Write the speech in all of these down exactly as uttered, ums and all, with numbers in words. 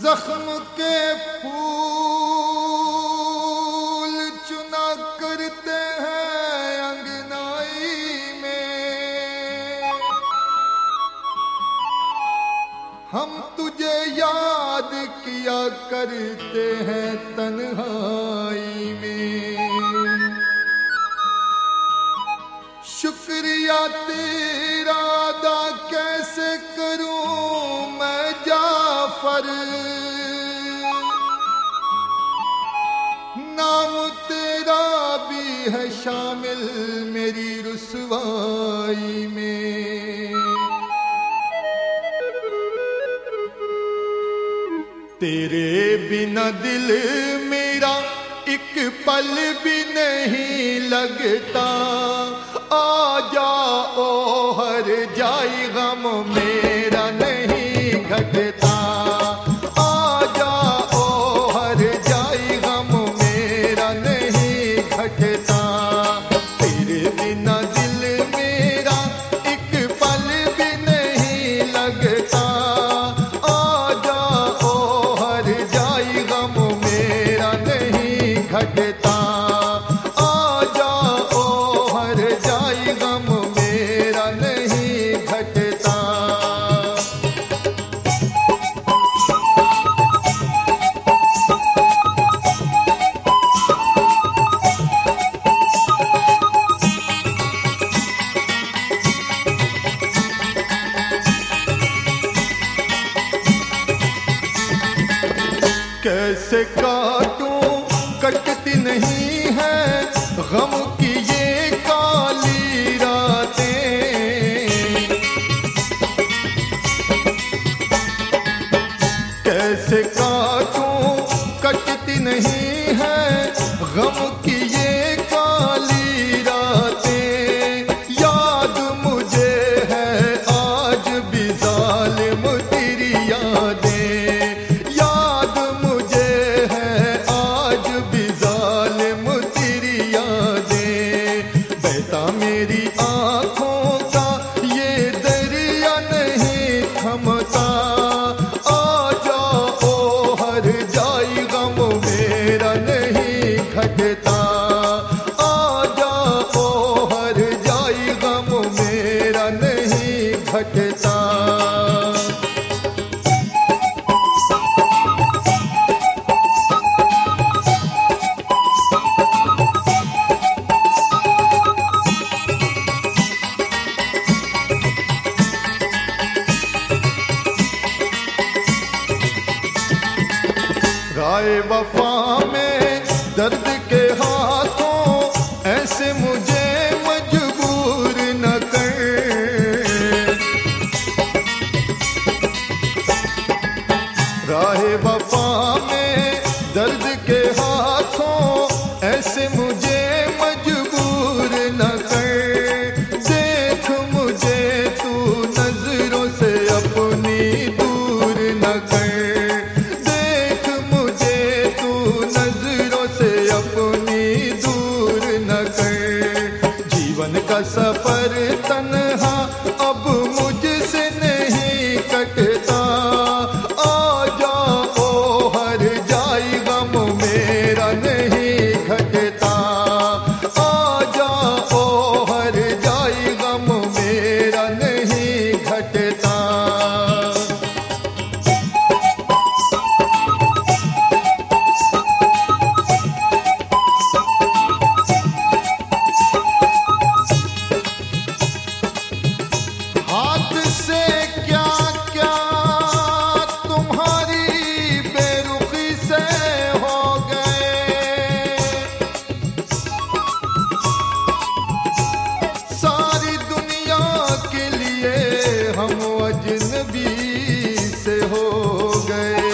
जख्म के फूल चुना करते हैं अंगनाई में। हम तुझे याद किया करते हैं तन्हाई में। शुक्रिया तेरा अदा कैसे करूं मैं जाफर, नाम तेरा भी है शामिल मेरी रुसवाई में। तेरे बिना दिल मेरा एक पल भी नहीं लगता। आ जाओ हर जाई गम मेरा नहीं घटता। आ जाओ हर जाई गम मेरा नहीं घटता। तेरे बिना दिल मेरा एक पल भी नहीं लगता। आ जाओ हर जाई गम मेरा नहीं घटता। कैसे काटूं कटती नहीं है गम की ये काली रातें। कैसे काटूं कटती नहीं है गम की ये काली रातें। याद मुझे है आज भी जालिम तेरी यादें। मेरी आँखों का ये दरिया नहीं थमता। आ जाओ हर जाई गम मेरा नहीं घटता। आ जाओ हर जाई गम मेरा नहीं घटता। राय वफा में दर्द के हाथों ऐसे मुझे मजबूर न कर। राह वफा में दर्द के हाथों ऐसे मुझे मजबूर न कर। देख मुझे तू नजरों से अपनी दूर न कर। अपनी दूर न कर। जीवन का सफर तन्हा अब मुझसे नहीं कटता। आ जाओ हर जाई गम मेरा नहीं घटता। आ जाओ हर जाई गम मेरा नहीं घटता। हाथ से क्या क्या तुम्हारी बेरुखी से हो गए। सारी दुनिया के लिए हम अजनबी से हो गए।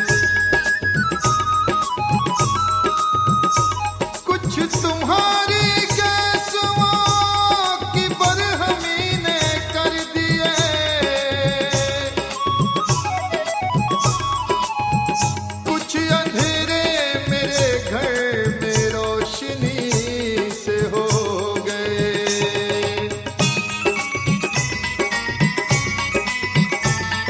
कुछ तुम्हारी गैसुओं की बरहमी ने कर दिए। कुछ अंधेरे मेरे घर में रोशनी से हो गए।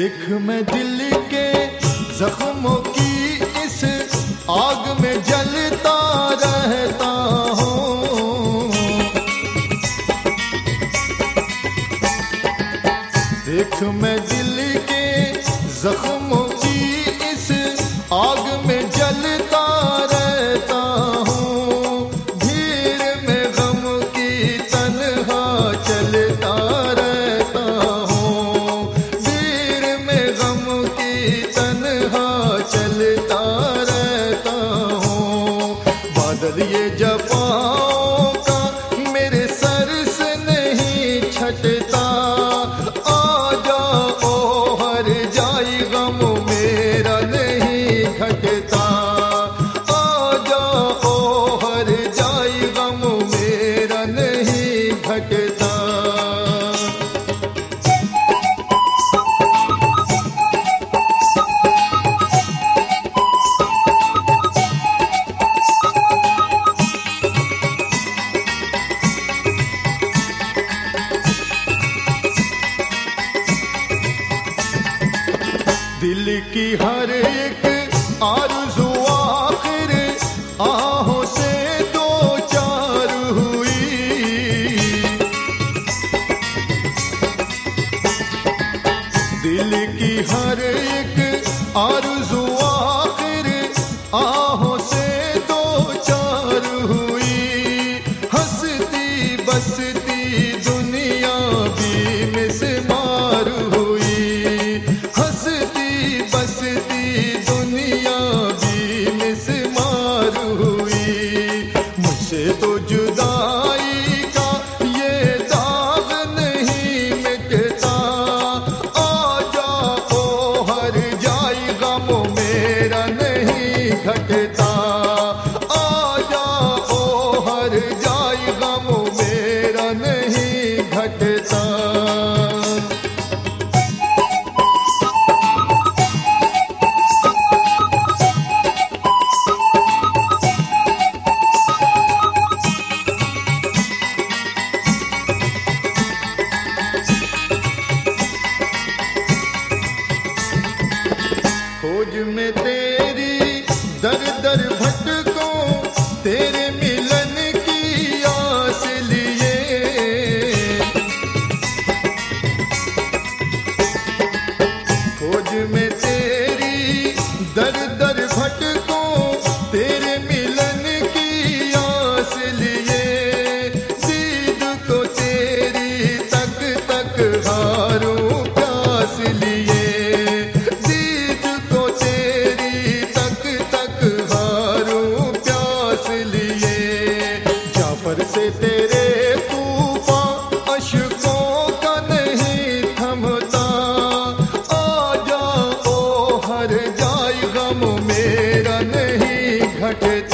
देख मैं दिल के जख्मों की इस आग में जलता रहता हूँ। देख मैं दिल के जख्मों की इस आग में जलता रहता हूँ। भीड़ में गम की तन्हा चलता रहता हूँ। भीड़ में गम की तन्हा चलता रहता हूँ। बादल ये जफाओं का मेरे सर से नहीं छटता। आ जाओ हर जाई गम मेरा नहीं घटता। आ जाओ हर जाई गम मेरा नहीं घटता। दिल की हर एक आरज़ू आखिर आहों से दो चार हुई। दिल की हर एक आरज़ू आखिर आहों से दो चार हुई। हंसती बसती दुनिया भी मिसमार हुई। हंसती बसती दुनिया भी मिसमार हुई। मुझसे तो जुदाई का ये दाग नहीं मिटता। आ जाओ हर जाई गम मेरा नहीं घटता। आ जाओ हर जाई गम मेरा नहीं घटता। खोज में तेरी दर दर भटकों तेरे मिलन की आस लिए। खोज में तेरी दर दर भटकों तेरे मिलन की आस लिए। दीद को तेरी तक तक हारूं प्यास लिए। से तेरे तूफान अश्कों का नहीं थमता। आ जाओ हर जाई गम मेरा नहीं घटता।